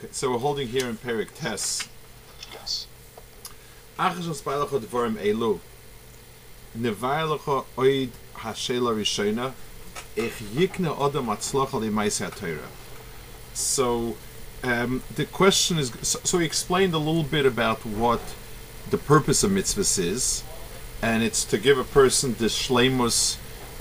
Okay, so we're holding here in Perik Tes. Yes. Achashos Bailacha Dvarim Elu. Nevailacha Oid Hashela Rishona. Ich Yikna Odam Atzlocha L'Maisei HaTorah. So, the question is, so he explained a little bit about what the purpose of mitzvahs is, and it's to give a person the shleimus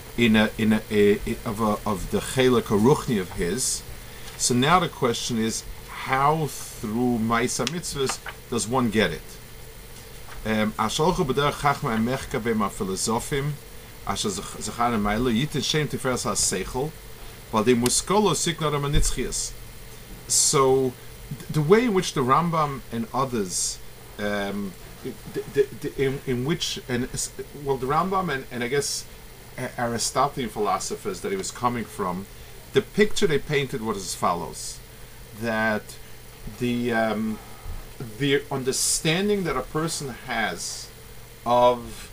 of the chelek haruchni of his. So now the question is, how through ma'isa mitzvahs does one get it? Asholchu b'derech chachma emechka b'ma filosofim asher zechar emayla yitin shem tiferes ha-seichel but the muskolo signor ha-nitzchias. So the way in which the Rambam and others in which the Rambam and I guess Aristotelian philosophers that he was coming from, the picture they painted was as follows: that the understanding that a person has of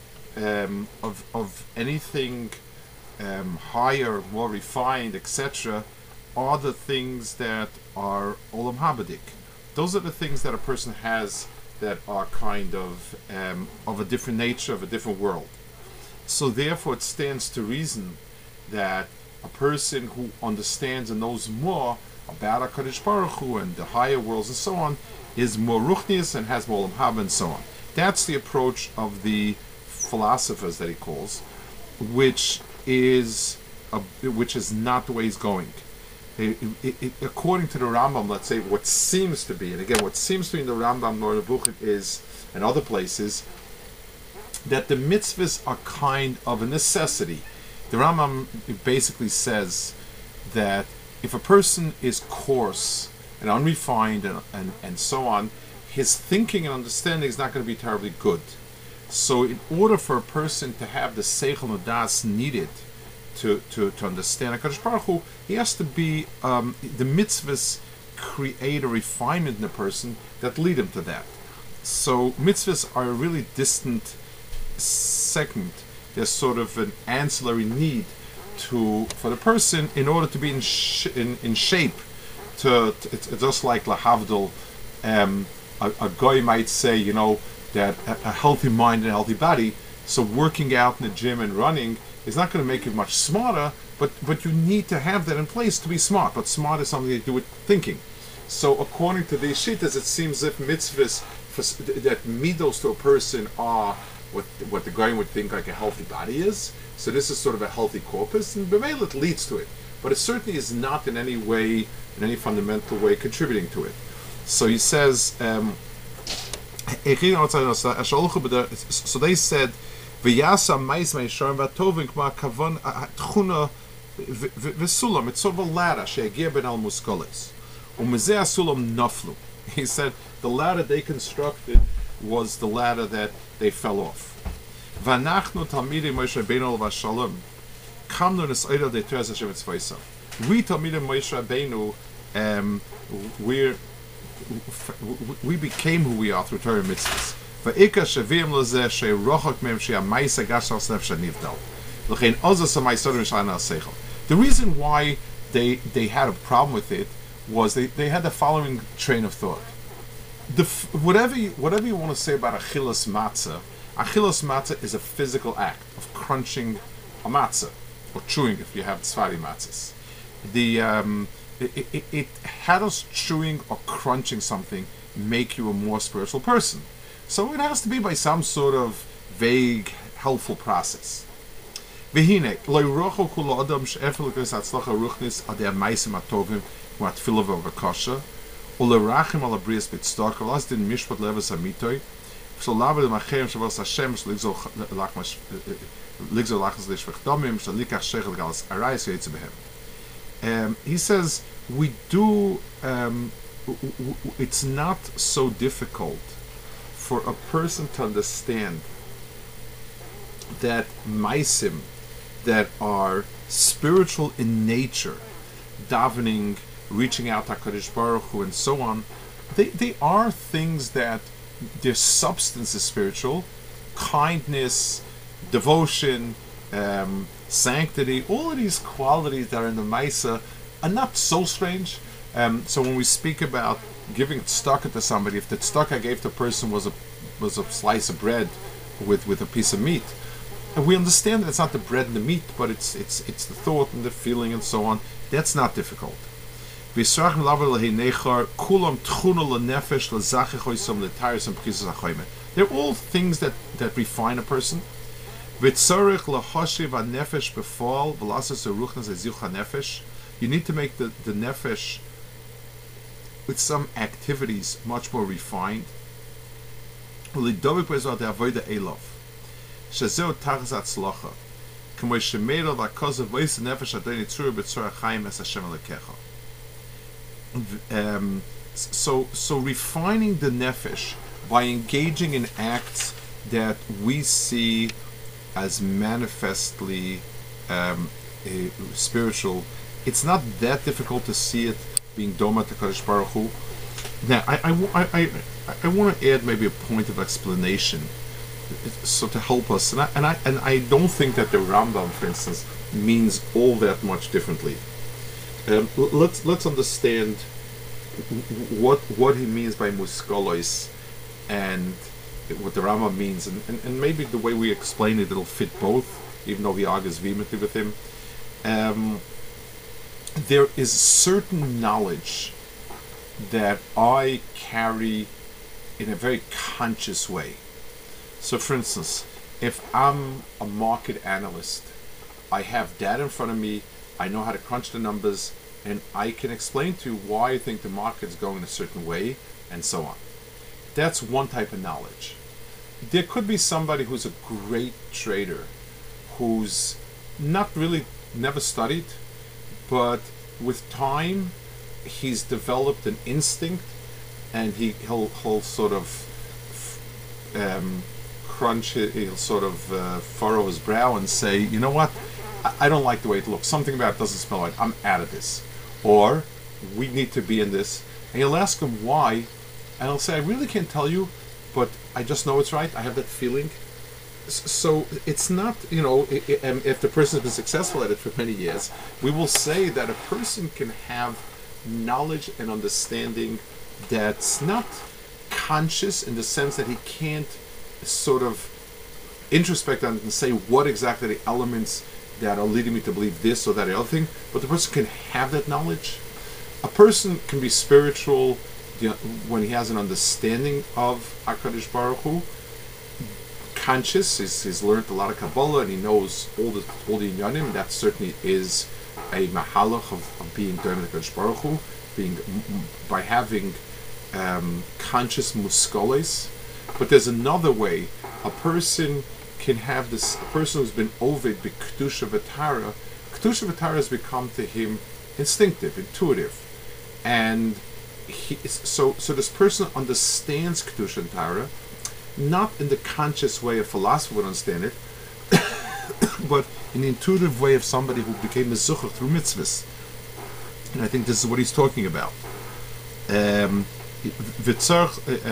anything higher, more refined, etc., are the things that are olam habadik. Those are the things that a person has that are kind of a different nature, of a different world. So therefore it stands to reason that a person who understands and knows more about HaKadosh Baruch Hu and the higher worlds and so on is more ruchnius and has more olam haba and so on. That's the approach of the philosophers that he calls, which is not the way he's going. According to the Rambam, let's say what seems to be, and again, what seems to be in the Rambam nor the Bukhit is, and other places, that the mitzvahs are kind of a necessity. The Rambam basically says that if a person is coarse and unrefined and so on, his thinking and understanding is not going to be terribly good. So in order for a person to have the seichel and das needed to understand HaKadosh Baruch Hu, he has to be, the mitzvahs create a refinement in the person that lead him to that. So mitzvahs are a really distant segment. There's sort of an ancillary need for the person in order to be in shape. It's just like lahavdil, a guy might say, that a healthy mind and a healthy body. So working out in the gym and running is not going to make you much smarter, but you need to have that in place to be smart. But smart is something you do with thinking. So according to these shittas, it seems that mitzvahs that midos to a person are what the guy would think like a healthy body is. So this is sort of a healthy corpus, and b'meil it leads to it. But it certainly is not in any way, in any fundamental way, contributing to it. So he says, so they said, V'yasa mais me'isharim v'atovim k'ma kavon tchuna v'sulam. It's sort of a ladder, she'agir ben al muskoles. U'mezeh sulam naflu. He said, the ladder they constructed was the ladder that they fell off. V'anachnu talmidim Moshe Rabbeinu v'shalom kamnu nes'oida de'teres Hashem etzvaysav. We talmidim Moshe Rabbeinu, we became who we are through Torah mitzvahs. V'ika shavim lezeh she'rochok mem she'amaisa gashal snef shenivdal. L'chein ozas ha'maisorim sh'ana ha'seichel. The reason why they had a problem with it was they had the following train of thought. Whatever you want to say about achilas matzah is a physical act of crunching a matzah, or chewing if you have tzfari matzahs. How does chewing or crunching something make you a more spiritual person? So it has to be by some sort of vague, helpful process. V'hine, lo yrocho kula adam she'efel l'kos hatzlacha ruchnis adei ha'maisim hatovim k'ma tefillah v'kosha u'lerachim al habrias b'tzedakah v'las din mishpat levas hamitoi v'solav l'macherim shavos Hashem sh'ligzol lachas l'shvech domim sh'likach shechel galas arayis yetze behem. He says, we do, it's not so difficult for a person to understand that maisim that are spiritual in nature, davening, reaching out to HaKadosh Baruch Hu and so on, they are things that their substance is spiritual, kindness, devotion, sanctity, all of these qualities that are in the Maisa are not so strange, So when we speak about giving tzedakah to somebody, if the tzedakah I gave to a person was a slice of bread with a piece of meat, and we understand that it's not the bread and the meat, but it's the thought and the feeling and so on. That's not difficult. They're all things that refine a person. You need to make the nefesh with some activities much more refined. So refining the nefesh by engaging in acts that we see as manifestly spiritual, it's not that difficult to see it being Doma to Kadosh Baruch Hu. Now, I want to add maybe a point of explanation, so to help us, and I don't think that the Rambam, for instance, means all that much differently. Let's understand what he means by muskalois and what the Rambam means, and maybe the way we explain it, it'll fit both, even though he argues vehemently with him. There is certain knowledge that I carry in a very conscious way. So, for instance, if I'm a market analyst, I have data in front of me, I know how to crunch the numbers, and I can explain to you why I think the market's going a certain way, and so on. That's one type of knowledge. There could be somebody who's a great trader, who's not really, never studied, but with time, he's developed an instinct, and he'll sort of he'll sort of furrow his brow and say, you know what, I don't like the way it looks. Something about it doesn't smell right. I'm out of this. Or, we need to be in this. And you'll ask him why, and he'll say, I really can't tell you, but I just know it's right. I have that feeling. So it's not, if the person has been successful at it for many years, we will say that a person can have knowledge and understanding that's not conscious, in the sense that he can't sort of introspect on it and say what exactly the elements that are leading me to believe this or that or the other thing, but the person can have that knowledge. A person can be spiritual when he has an understanding of HaKadosh Baruch Hu, conscious, he's learned a lot of Kabbalah and he knows all the Inyanim. That certainly is a mahalach of being Doim HaKadosh Baruch Hu, by having conscious muskoles. But there's another way. A person can have this. A person who's been ovid b'kedusha v'tara. Kedusha v'tara has become to him instinctive, intuitive, and so this person understands kedusha and tara, not in the conscious way a philosopher would understand it, but in the intuitive way of somebody who became a zucher through mitzvahs. And I think this is what he's talking about. That's why I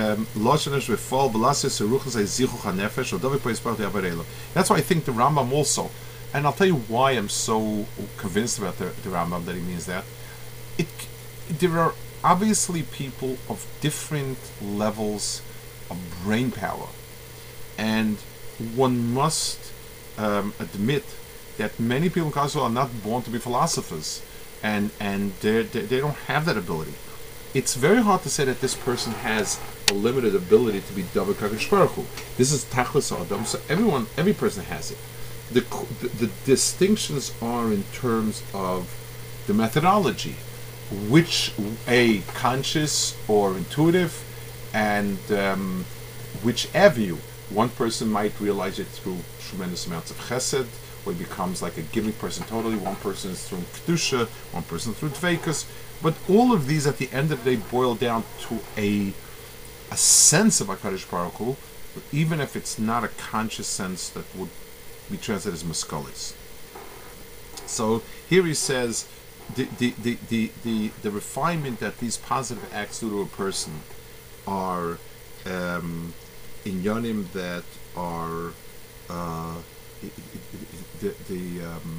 think the Rambam also, and I'll tell you why I'm so convinced about the Rambam that he means that. There are obviously people of different levels of brain power, and one must admit that many people in Kassel are not born to be philosophers, and they don't have that ability. It's very hard to say that this person has a limited ability to be Davar Kadosh Baruch Hu. This is Tachlis Adam, so every person has it. The distinctions are in terms of the methodology, which conscious or intuitive, and which avenue. One person might realize it through tremendous amounts of chesed, where he becomes like a giving person totally. One person is through kedusha, one person through dveikus. But all of these, at the end of the day, boil down to a sense of HaKadosh Baruch Hu, even if it's not a conscious sense that would be translated as muskalis. So here he says the refinement that these positive acts do to a person are inyanim that are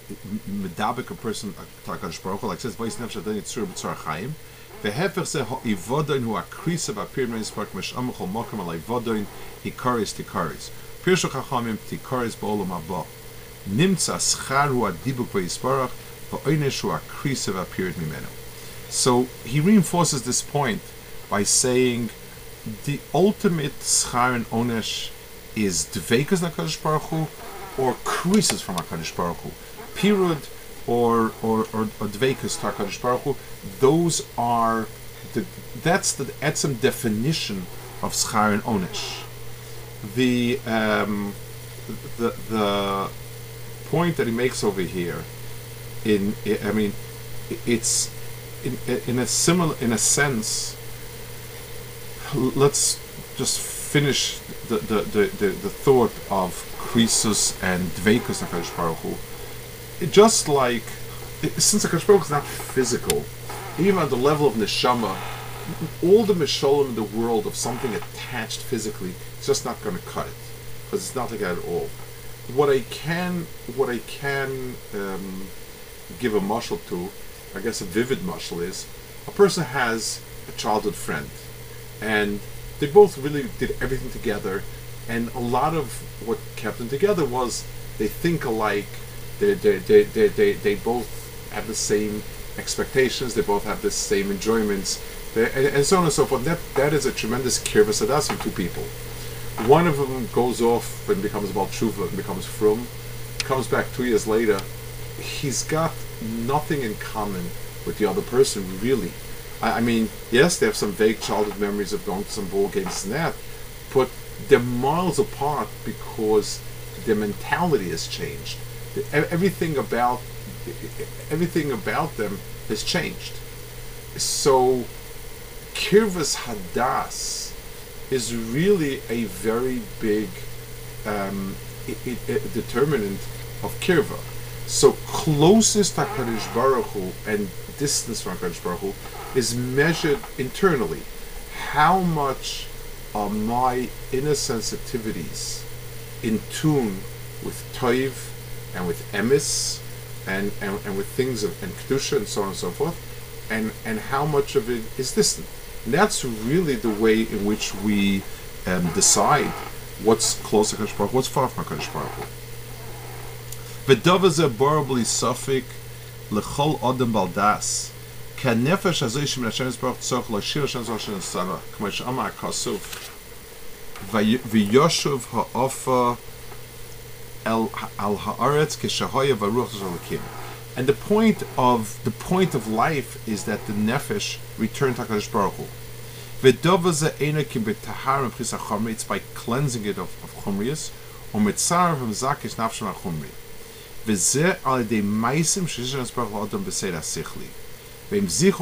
medabik a person Hakadosh Baruch Hu, like says Vayis Nefesh Adon Yitzur B'Tzar Chaim. Vehefech ze ha'Ivodon hu akrisa ba'pir meispark mesham chol mokem alay vodon hikaris tikaris. Pirshu Chachamim tikaris ba'olam haba. Nimtza schar hu adibuk v'yisparach va'oinesh hu akrisa ba'pir mimenu. So he reinforces this point by saying the ultimate schar and onesh is dveikus HaKadosh Baruch Hu or krisis from HaKadosh Baruch Hu. Pirud or dveikus to HaKadosh Baruch Hu, those are that's the etzem definition of schar and onesh. The point that he makes over here, it's in a sense. Let's just finish the thought of krisus and dveikus HaKadosh Baruch Hu. Just like, since HaKadosh Baruch Hu is not physical, even at the level of neshama, all the misholim in the world of something attached physically, it's just not going to cut it, because it's not like that at all. What I can give a mashal to, I guess a vivid mashal, is a person has a childhood friend, and they both really did everything together, and a lot of what kept them together was they think alike, they both have the same expectations, they both have the same enjoyments, and so on and so forth. That is a tremendous kirvas adas in two people. One of them goes off and becomes Baal Tshuva and becomes frum, comes back 2 years later, he's got nothing in common with the other person, really. I mean, yes, they have some vague childhood memories of going to some ball games and that, but they're miles apart because their mentality has changed. Everything about them has changed. So, kirvas hadas is really a very big determinant of kirva. So, closest to HaKadosh Baruch Hu and distance from HaKadosh Baruch Hu is measured internally. How much are my inner sensitivities in tune with toiv and with emes and with things of and kedusha and so on and so forth, and how much of it is distant. And that's really the way in which we decide what's close to HaKadosh Baruch Hu, what's far from HaKadosh Baruch Hu. V'davar zeh borabli safik lechol adam baldas. K'nefesh hazeh shemin Hashem Yisbarach tzorach l'shir Hashem Zoshen Sarah, k'mo she'amar HaKasuf, v'yoshuv ha'ofa al ha'aretz k'shahoya v'ruach zolakim. And the point of life is that the nefesh return to HaKadosh Baruch Hu. V'davar zeh eino ki b'tahar m'chis ha'chomri, it's by cleansing it of chumrius, u'mitzar v'mzakish nafshem ha'chumri. V'zeh al yedei maisim she'Hashem Yisbarach l'adam b'seir ha'sichli. So he says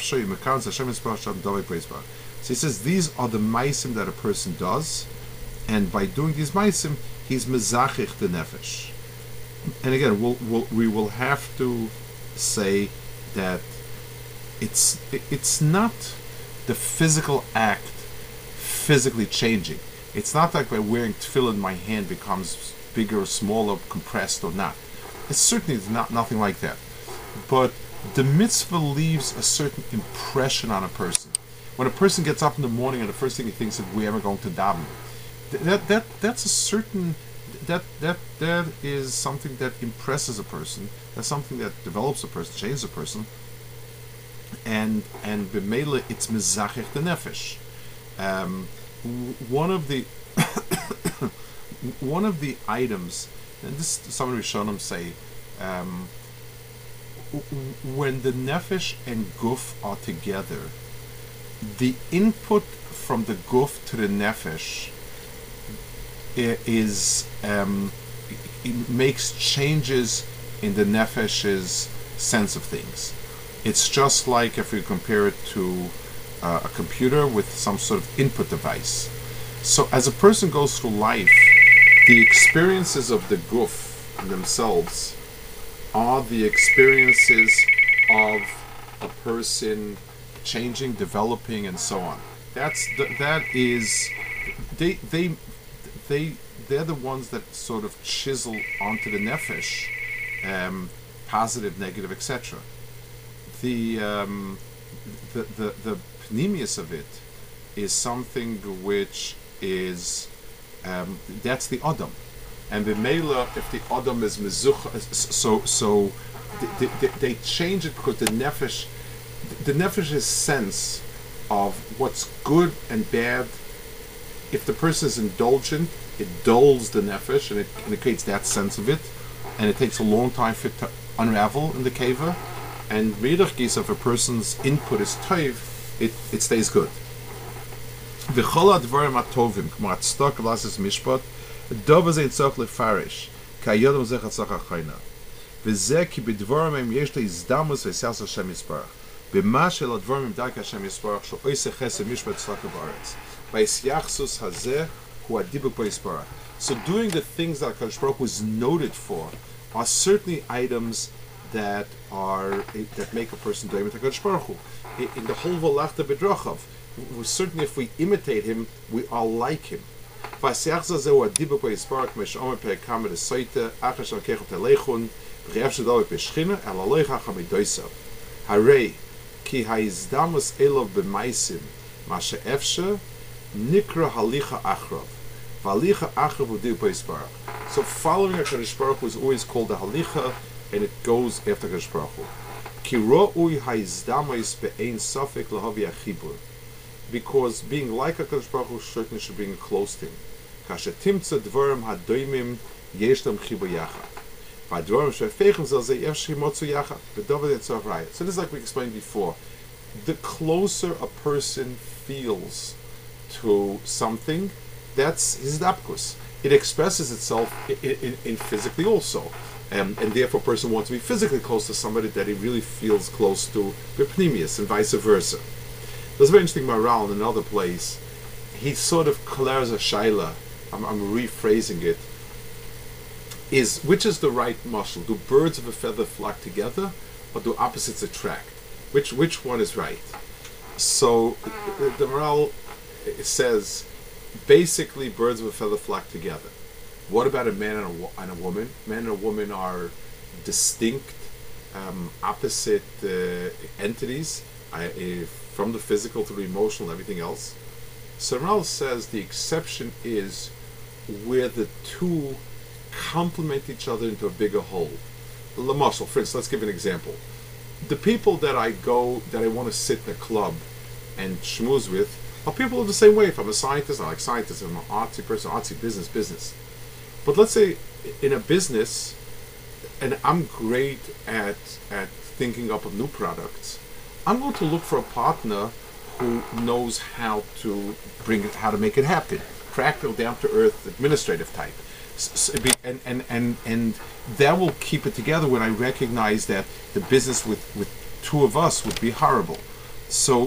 these are the maisim that a person does, and by doing these maisim, he's mezachich the nefesh. And again, we will have to say that it's not the physical act physically changing. It's not like by wearing tefillin my hand becomes bigger or smaller, compressed or not. It's certainly nothing like that. But the mitzvah leaves a certain impression on a person. When a person gets up in the morning and the first thing he thinks is, "We are going to daven," that's a certain that is something that impresses a person. That's something that develops a person, changes a person, and b'meila it's mezachich the nefesh. One of the items, and this some Rishonim say. When the nefesh and guf are together, the input from the guf to the nefesh is it makes changes in the nefesh's sense of things. It's just like if you compare it to a computer with some sort of input device. So as a person goes through life, the experiences of the guf themselves are the experiences of a person changing, developing, and so on. They're the ones that sort of chisel onto the nefesh positive, negative, etc. The the pneumius of it is something which is that's the Adam, and the Mela, if the Adam is mezuch, so they change it because the nefesh's sense of what's good and bad. If the person is indulgent, it dulls the nefesh and it indicates that sense of it, and it takes a long time for it to unravel in the keva. And Meidach Gis, if a person's input is toiv, it stays good. V'chol advarim atovim, k'mo atztok v'lasis mishpat, dova zein tzok lefarish, k'ayodom zech atzach achayna. V'zeh ki b'dvarim em yesh le'izdamus v'esas Hashem Yisparach. B'ma shel advarim dark Hashem Yisparach, shel oiseh chesed mishpat tzlaka v'aretz. V'yisyachsus hazeh hu adibuk b'Yisparach. So doing the things that HaKadosh Baruch Hu is noted for are certainly items that make a person doim with HaKadosh Baruch Hu. In the whole Volachta B'drachav, certainly if we imitate him, we are like him. Harei ki ha'izdamus elov b'maisim mashe efshe nikra halicha achrav. V'halicha achrav u'dibu b'Yisparach. So following HaKadosh Baruch Hu is always called the halicha, and it goes after HaKadosh Baruch Hu. Ki ro'ui ha'izdamus be'ein safek lahavi achibur. Because being like HaKadosh Baruch Hu certainly should bring close to him. Kasha timtza dvarim hadoimim yesh lam chibur yachad. V'advarim she'efeichem zel ze yevshi motzu yachad. V'dovad etzav raya. So this is like we explained before. The closer a person feels to something, that's his dapkus. It expresses itself in physically also. And therefore a person wants to be physically close to somebody that he really feels close to, b'pnimius, and vice versa. There's a very interesting moral in another place. He sort of declares a shaila, I'm rephrasing it, is which is the right muscle? Do birds of a feather flock together, or do opposites attract? Which one is right? So the moral says, basically birds of a feather flock together. What about a man and a woman? Man and a woman are distinct, opposite entities, from the physical to the emotional and everything else. Saral says the exception is where the two complement each other into a bigger whole. L'mashal, for instance, let's give an example. The people that I want to sit in a club and schmooze with are people the same way. If I'm a scientist, I like scientists. If I'm an artsy person, artsy business. But let's say in a business, and I'm great at thinking up of new products, I'm going to look for a partner who knows how to make it happen. Practical, down to earth, administrative type. And that will keep it together when I recognize that the business with two of us would be horrible. So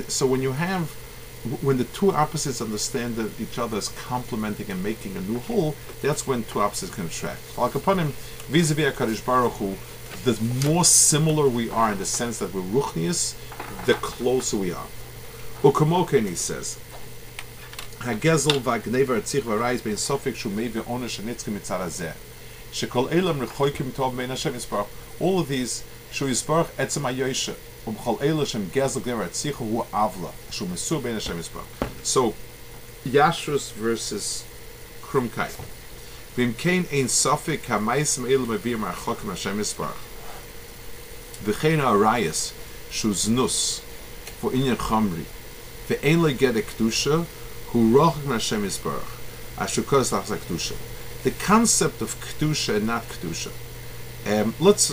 when the two opposites understand that each other is complementing and making a new whole, that's when two opposites can attract. Like upon him, vis-a-vis HaKadosh Baruch Hu, the more similar we are in the sense that we're ruchnius, the closer we are. Ukamoken, he says, Hagezel v'agnever atzich v'arayis bein sofik shumei v'onesh anitzkim mitzad hazeh. Shekol elam rechoikim tov bein Hashem Yisparach. All of these, shu Yisparach etzem hayoyshe. Umchol elam shem gezel gnever atzich hu avla. Shu mesur bein Hashem Yisparach. So, Yashrus versus Krumkai. V'im kein ein sofik ha'maisim elam mevir ma'achokim Hashem Yisparach. V'chein ha'arayis shu znus for inyan chamri. Ve'ein legede kedusha who rochak Hashem Yisparach, ashukos lachzak kedusha. The concept of kedusha and not kedusha. Let's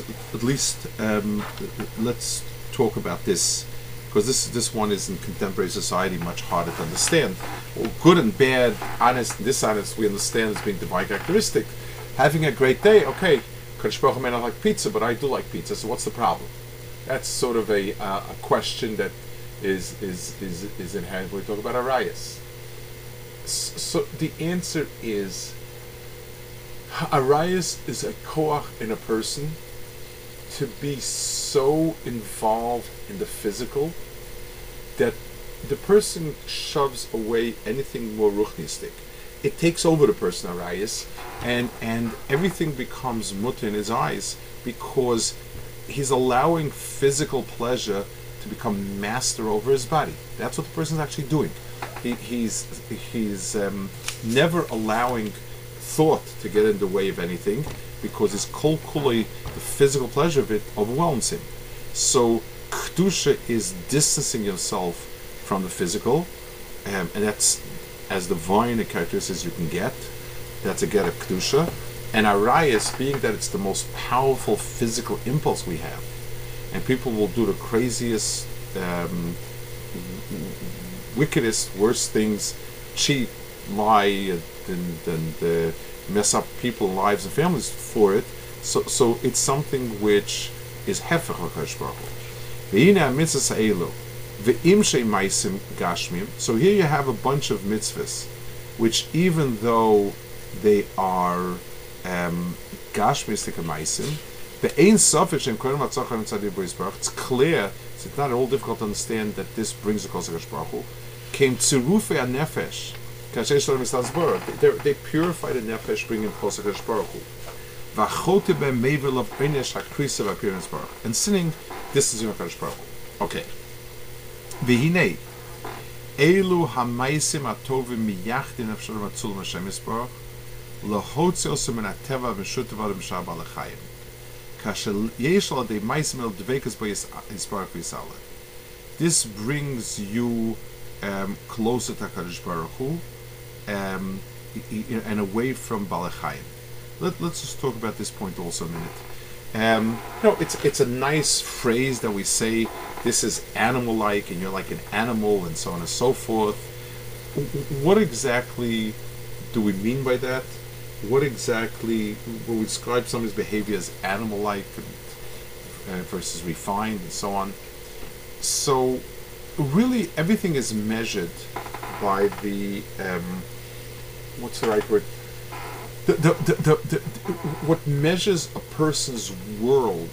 talk about this, because this one is in contemporary society much harder to understand. Well, good and bad, honest and dishonest, we understand as being divine characteristic. Having a great day, okay. Kadosh Baruch Hu may not like pizza, but I do like pizza. So what's the problem? That's sort of a question that is inherent when we talk about arayas. So the answer is, arayas is a koach in a person to be so involved in the physical that the person shoves away anything more ruchnistic. it takes over the person, Arias, and everything becomes mutter in his eyes because he's allowing physical pleasure to become master over his body. That's what the person's actually doing. He's never allowing thought to get in the way of anything because his kol kulei, the physical pleasure of it, overwhelms him. So kedusha is distancing yourself from the physical, and that's as divine a characteristic as you can get. That's a get of kedusha. And arayas, being that it's the most powerful physical impulse we have, and people will do the craziest, wickedest, worst things, cheat, lie, and mess up people's lives and families for it. So it's something which is hefech HaKadosh Baruch Hu. Ve'ine ha-mitzvahs ha'elu, ve'im shei maisim gashmim. So here you have a bunch of mitzvahs, which even though they are gashmistic maisim, ve'ein safek shem korim hatzachar mitzad Yisborach Baruch. It's clear. So it's not at all difficult to understand that this brings the Kos HaKadosh Baruch Hu. Came tzirufei ha-nefesh. They purify the nefesh, bringing Kos HaKadosh Baruch Hu. And sinning, this is HaKadosh Baruch Hu. Okay. V'hinei elu hamaisim atovim miyachdin afsharim atzulim Hashem Yisborach lahotzi osu min hateva v'shutav adam shah balachayim kasher yesh al adei maisim el dveikas bo Yisborach v'yisala. This brings you closer to HaKadosh Baruch Hu, and away from balachayim. Let's just talk about this point also a minute. It's a nice phrase that we say, this is animal-like, and you're like an animal, and so on and so forth. What exactly do we mean by that? What exactly will we describe somebody's behavior as animal-like versus refined and so on? So really everything is measured by the what's the right word? What measures a person's world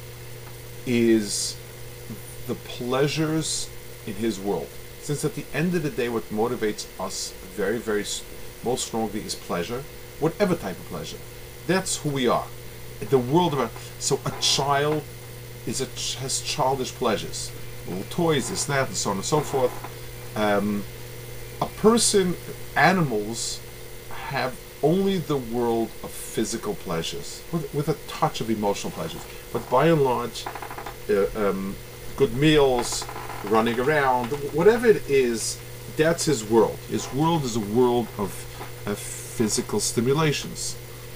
is the pleasures in his world. Since at the end of the day, what motivates us very, very most strongly is pleasure, whatever type of pleasure. That's who we are. The world of so a child has childish pleasures, little toys, this, that, and so on and so forth. A person, animals have only the world of physical pleasures with a touch of emotional pleasures, but by and large, good meals, running around, whatever it is, that's his world. His world is a world of physical stimulations.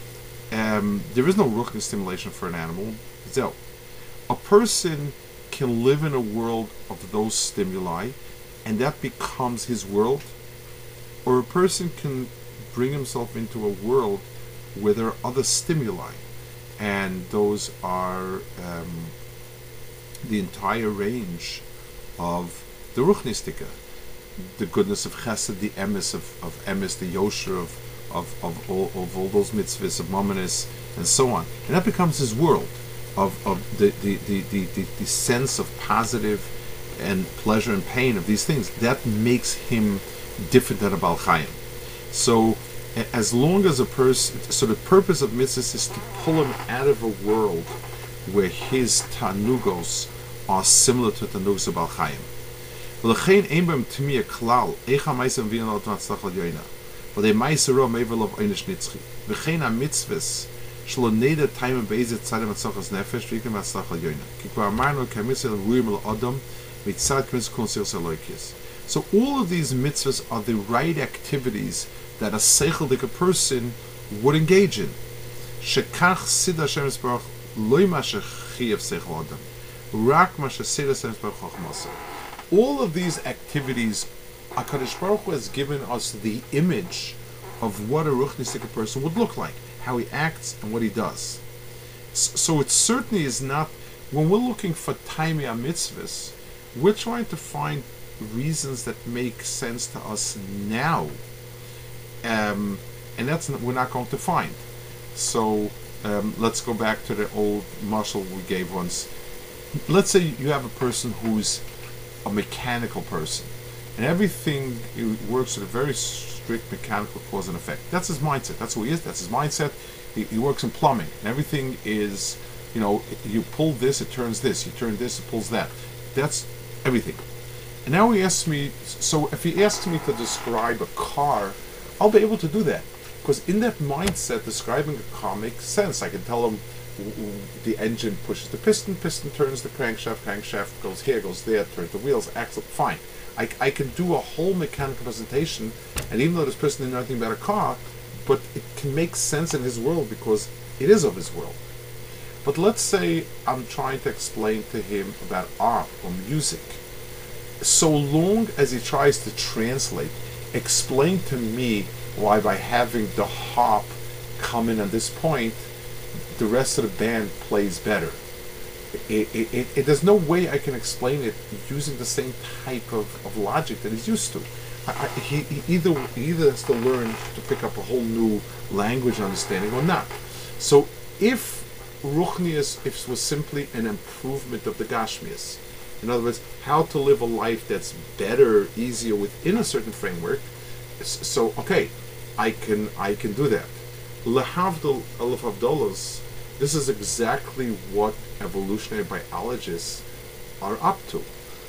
There is no ruchnic stimulation for an animal. So, a person can live in a world of those stimuli, and that becomes his world, or a person can bring himself into a world where there are other stimuli, and those are the entire range of the ruchnistika, the goodness of chesed, the emes of emes, the yosher of all those mitzvahs of mamonis, and so on, and that becomes his world of the sense of positive and pleasure and pain of these things. That makes him different than a Baal Chayim. So as long as a person, so the purpose of mitzvahs is to pull him out of a world where his tanugos are similar to tanugos of Baal Chayim. V'lechein ein b'hem t'miyah klal eicha ma'aseh mvi'in al t'matzlach al yoina v'lei ma'aseh ro me'ver lov oynish nitzchi v'chein ha-mitzvahs shlo neda taimim be'ezet tzadem atzachas nefesh v'ikam atzlach al yoina ki kvar amarnu k'mitzvah ruim al adam mitzad k'mitzvah konsios aloikis. So all of these mitzvahs are the right activities that a seichel-dik person would engage in. Shekach sid Hashem Yisborach loy ma shechiyav seichel adam rak ma shesid Hashem Yisborach chochmasa. All of these activities, HaKadosh Baruch Hu has given us the image of what a ruchnistic person would look like, how he acts and what he does. So it certainly is not, when we're looking for taimei mitzvahs, we're trying to find reasons that make sense to us now, and that's we're not going to find. So let's go back to the old mashal we gave once. Let's say you have a person who's a mechanical person. and everything works with a very strict mechanical cause and effect. That's his mindset. That's who he is. That's his mindset. He works in plumbing, and everything is, you pull this, it turns this. You turn this, it pulls that. That's everything. And now he asks me, so if he asks me to describe a car, I'll be able to do that. Because in that mindset, describing a car makes sense. I can tell him the engine pushes the piston turns the crankshaft goes here, goes there, turns the wheels, axle, fine. I can do a whole mechanical presentation, and even though this person didn't know anything about a car, but it can make sense in his world because it is of his world. But let's say I'm trying to explain to him about art or music. So long as he tries to translate, explain to me why by having the harp come in at this point, the rest of the band plays better. There's no way I can explain it using the same type of logic that he's used to. He either has to learn to pick up a whole new language understanding or not. So if Ruchnius was simply an improvement of the Gashmias, in other words, how to live a life that's better, easier within a certain framework, so okay, I can do that. Lehavdil Aleph Havdolos, this is exactly what evolutionary biologists are up to.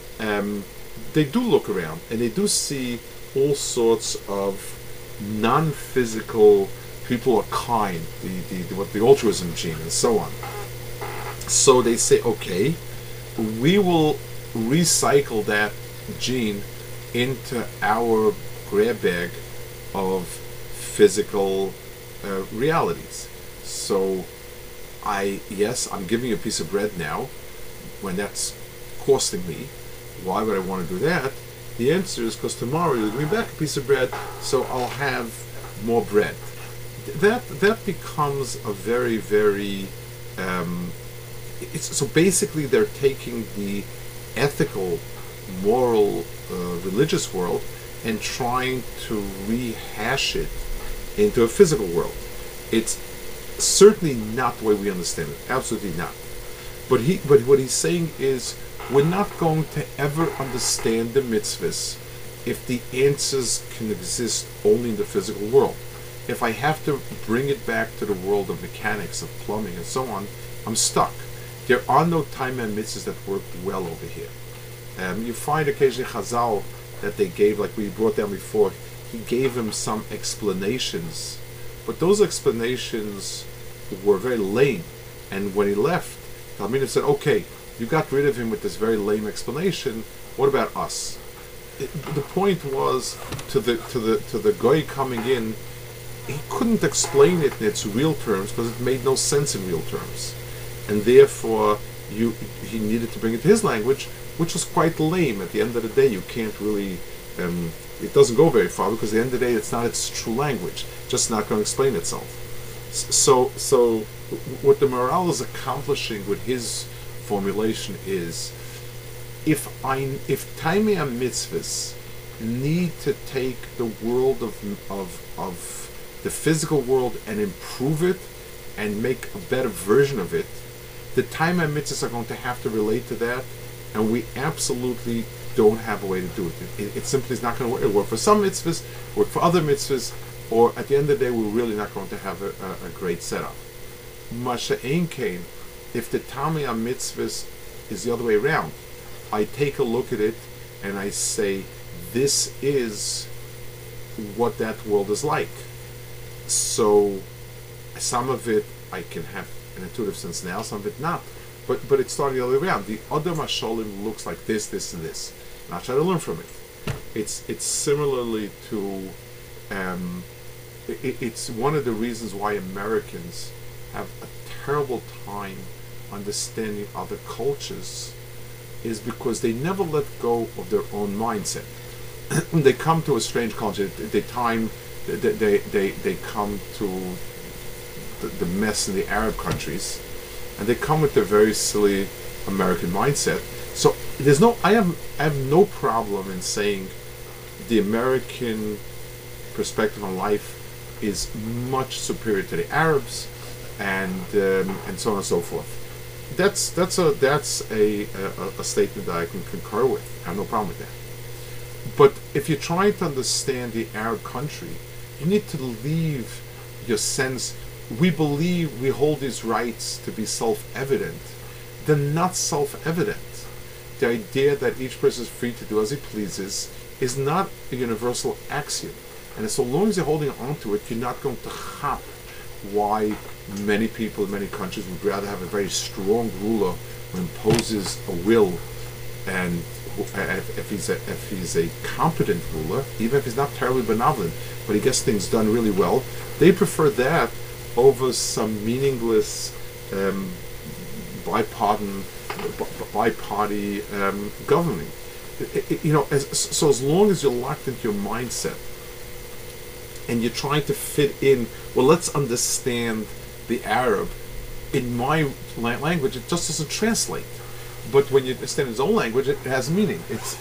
They do look around and they do see all sorts of non-physical people are kind, the altruism gene and so on. So they say, okay, we will recycle that gene into our grab bag of physical realities. So I'm giving you a piece of bread now when that's costing me. Why would I want to do that? The answer is because tomorrow you'll give me back a piece of bread, so I'll have more bread. That becomes a very, very so basically they're taking the ethical, moral, religious world and trying to rehash it into a physical world. It's certainly not the way we understand it. Absolutely not. But what he's saying is we're not going to ever understand the mitzvahs if the answers can exist only in the physical world. If I have to bring it back to the world of mechanics, of plumbing, and so on, I'm stuck. There are no time and mitzvahs that work well over here. You find occasionally Chazal that they gave, like we brought down before, he gave him some explanations, but those explanations were very lame. And when he left, Talmidim said, okay, you got rid of him with this very lame explanation, what about us? The point was, to the guy coming in, he couldn't explain it in its real terms because it made no sense in real terms. And therefore, he needed to bring it to his language, which was quite lame. At the end of the day, you can't really, it doesn't go very far because at the end of the day, it's not its true language, just not going to explain itself. So what the Maharal is accomplishing with his formulation is, if Taimei mitzvahs need to take the world of the physical world and improve it and make a better version of it, the Taimei mitzvahs are going to have to relate to that, and we absolutely don't have a way to do it. It simply is not going to work. It'll work for some mitzvahs, work for other mitzvahs, or at the end of the day, we're really not going to have a great setup. Masha Ein Kain, if the Taimei mitzvahs is the other way around, I take a look at it and I say, this is what that world is like. So some of it I can have an intuitive sense now, some of it not. But it's starting the other way around. The Adam HaSholim looks like this, and this. And I try to learn from it. It's similarly to it's one of the reasons why Americans have a terrible time understanding other cultures, is because they never let go of their own mindset. They come to a strange culture. They come to the mess in the Arab countries, and they come with their very silly American mindset. So I have no problem in saying the American perspective on life is much superior to the Arabs, and so on and so forth. That's a statement that I can concur with. I have no problem with that. But if you're trying to understand the Arab country, you need to leave your sense. We believe we hold these rights to be self-evident. They're not self-evident. The idea that each person is free to do as he pleases is not a universal axiom. And so long as you're holding on to it, you're not going to chop why many people in many countries would rather have a very strong ruler who imposes a will, and if he's a competent ruler, even if he's not terribly benevolent, but he gets things done really well, they prefer that over some meaningless bi-party governing. So as long as you're locked into your mindset and you're trying to fit in, well, let's understand the Arab in my language, it just doesn't translate. But when you understand his own language, it has meaning.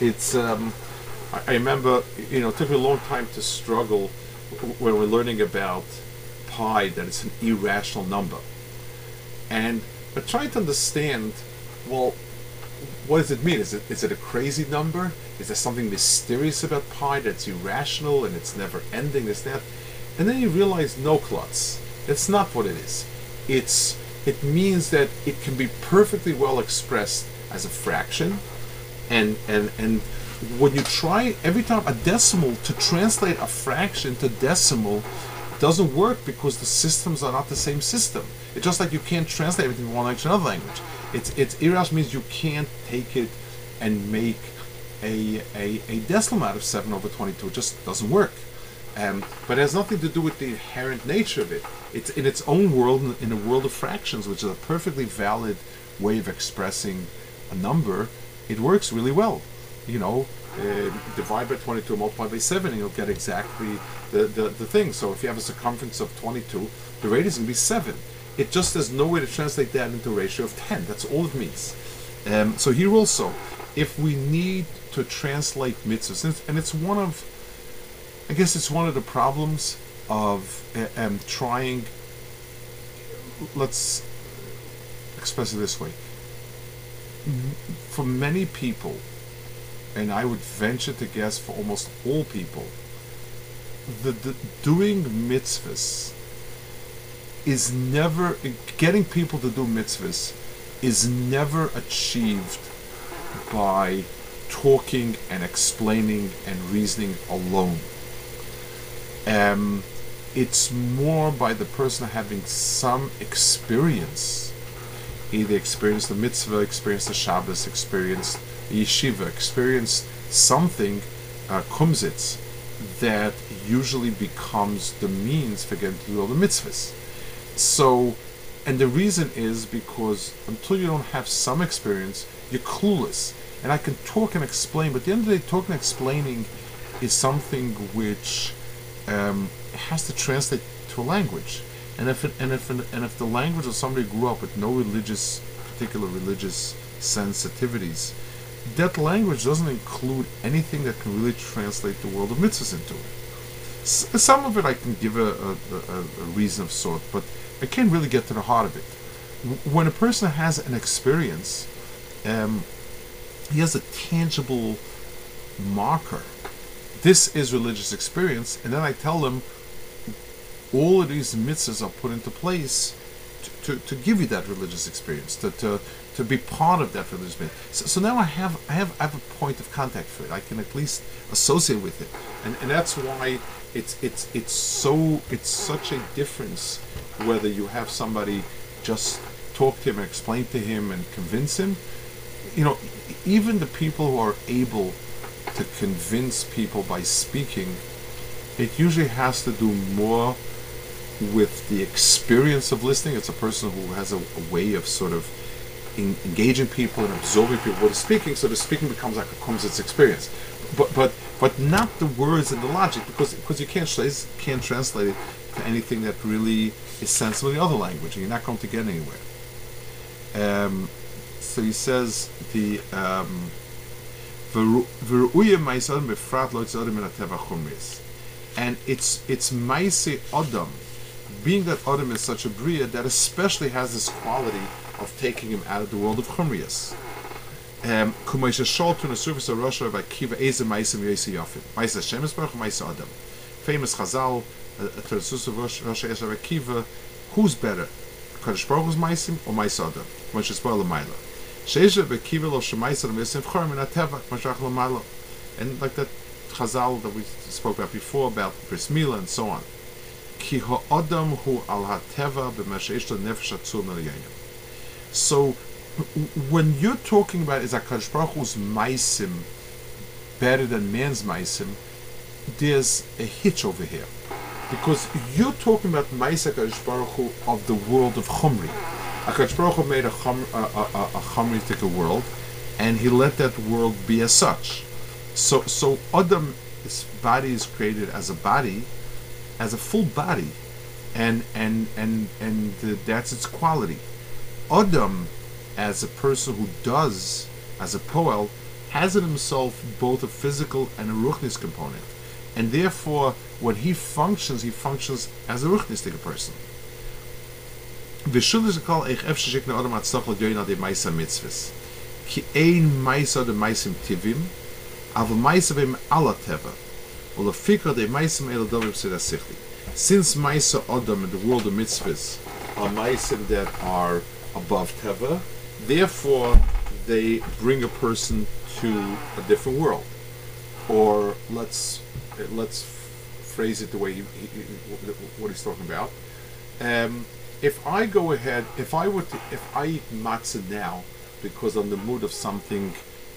I remember, it took me a long time to struggle when we're learning about pi, that it's an irrational number. And I'm trying to understand, well, what does it mean? Is it a crazy number? Is there something mysterious about pi that's irrational and it's never ending, this, that? And then you realize, no, klutz. It's not what it is. It means that it can be perfectly well expressed as a fraction, and when you try every time a decimal to translate a fraction to decimal doesn't work because the systems are not the same system. It's just like you can't translate everything from one language to another language. It's irrational means you can't take it and make a decimal out of 7/22. It just doesn't work. But it has nothing to do with the inherent nature of it. It's in its own world, in a world of fractions, which is a perfectly valid way of expressing a number. It works really well. Divide by 22, multiply by 7, and you'll get exactly the thing. So if you have a circumference of 22, the radius is going to be 7. It just has no way to translate that into a ratio of 10. That's all it means. So here also, if we need to translate mitzvahs, and it's one of the problems of trying, let's express it this way. For many people, and I would venture to guess for almost all people, the doing mitzvahs is never, getting people to do mitzvahs is never achieved by talking and explaining and reasoning alone. It's more by the person having some experience, either experienced the mitzvah, experienced the Shabbos, experienced the yeshiva, experienced something, kumsitz, that usually becomes the means for getting to do all the mitzvahs. So, and the reason is because until you don't have some experience, you're clueless. And I can talk and explain, but at the end of the day, talking and explaining is something which has to translate to a language. And if the language of somebody grew up with no particular religious sensitivities, that language doesn't include anything that can really translate the world of mitzvahs into it. Some of it I can give a reason of sort, but I can't really get to the heart of it. When a person has an experience, he has a tangible marker. This is religious experience, and then I tell them all of these mitzvahs are put into place to give you that religious experience, to be part of that religious experience. So now I have a point of contact for it. I can at least associate with it, and that's why it's such a difference whether you have somebody just talk to him and explain to him and convince him. Even the people who are able to convince people by speaking, it usually has to do more with the experience of listening. It's a person who has a way of sort of engaging people and absorbing people what is speaking, so the speaking becomes like a kumsitz experience. But not the words and the logic, because you can't translate it to anything that really is sensible in the other language, and you're not going to get anywhere. So he says the and it's Maise Adam, being that Adam is such a Bria that especially has this quality of taking him out of the world of Chumrias. Kumaisha Sholtu na surface of Russia by Kiva Eze Maisim Yesi Yafim. Maisa Shemesbach, Maisa Adam. Famous Chazal, Tersus of Russia Eze by Kiva, who's better? Kadosh Baruch Hu's Maisim or Maisa Adam? Kumaisha Spoil Maila. Sheisha by Kiva Lo Shemaisa Mesim Chorm in Ateva, Kumaisha Maila. And like that Chazal that we spoke about before, about Bris Milah and so on. Ki Ha'adam Hu Al HaTeva B'Masheish Nefesh Atzur Meliyayim. So, when you're talking about is HaKadosh Baruch Hu's Maisim better than man's Maisim, there's a hitch over here. Because you're talking about Maisa HaKadosh Baruch Hu of the world of Chumri. HaKadosh Baruch Hu made a Chumri-tic world, and he let that world be as such. So Adam, his body is created as a body, as a full body, and that's its quality. Adam, as a person who does, as a poel, has in himself both a physical and a ruchnis component, and therefore, when he functions as a ruchnistic person. V'shul is called eich efsheh shekna Adam atzachol yoyin adi ma'isa mitzvahs. Ki ein ma'isa de ma'isim tivim, aval ma'isa v'im ala teva, u'lefikra de ma'isim el dovim sida sichli. Since ma'isa Adam in the world of mitzvahs are ma'isim that are above teva, therefore they bring a person to a different world. Or let's phrase it the way what he's talking about. If I go ahead, if I eat matzah now because I'm in the mood of something,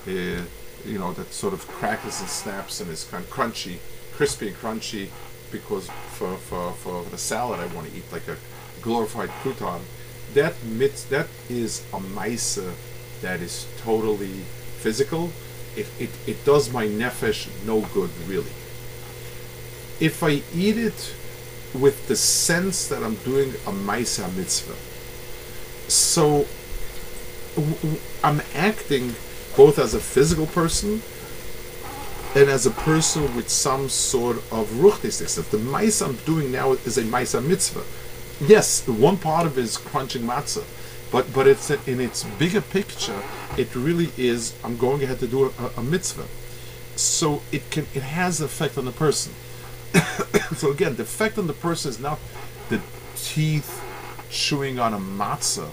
that sort of crackles and snaps and is kind of crunchy, crispy and crunchy, because for the salad I want to eat like a glorified crouton. That is a maisa that is totally physical. It does my nefesh no good, really. If I eat it with the sense that I'm doing a maisa mitzvah, so I'm acting both as a physical person and as a person with some sort of ruchnistic. If the maisa I'm doing now is a maisa mitzvah, yes, the one part of it is crunching matzah, but it's in its bigger picture, it really is, I'm going ahead to do a mitzvah. So it has an effect on the person. So again, the effect on the person is not the teeth chewing on a matzah.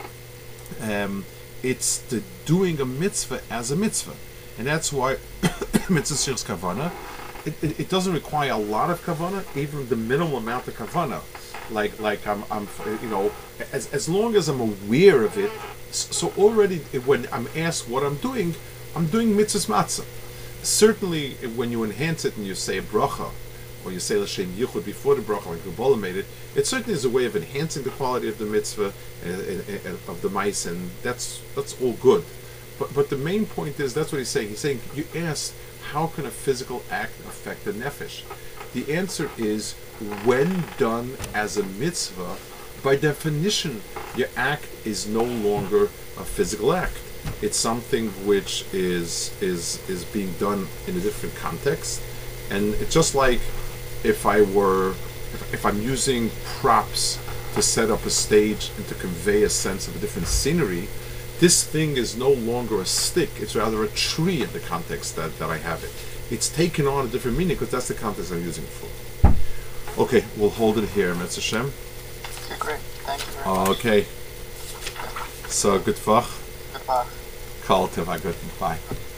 It's the doing a mitzvah as a mitzvah. And that's why mitzvah shir's kavana, it doesn't require a lot of kavana, even the minimal amount of kavana. Like I'm as long as I'm aware of it. So already when I'm asked what I'm doing mitzvahs matzah. Certainly when you enhance it and you say a bracha, or you say l'shem yichud before the bracha, like Kabbalah made it, it certainly is a way of enhancing the quality of the mitzvah of the mice, and that's all good. But the main point is, that's what he's saying. He's saying, you ask, how can a physical act affect the nefesh? The answer is, when done as a mitzvah, by definition, your act is no longer a physical act. It's something which is being done in a different context. And it's just like if I'm using props to set up a stage and to convey a sense of a different scenery, this thing is no longer a stick, it's rather a tree in the context that I have it. It's taken on a different meaning because that's the context I'm using it for. Okay, we'll hold it here, Mitzvah Shem. Okay, great. Thank you very much. Okay. So, good Fach. Good luck. Kal Teva, good. Bye.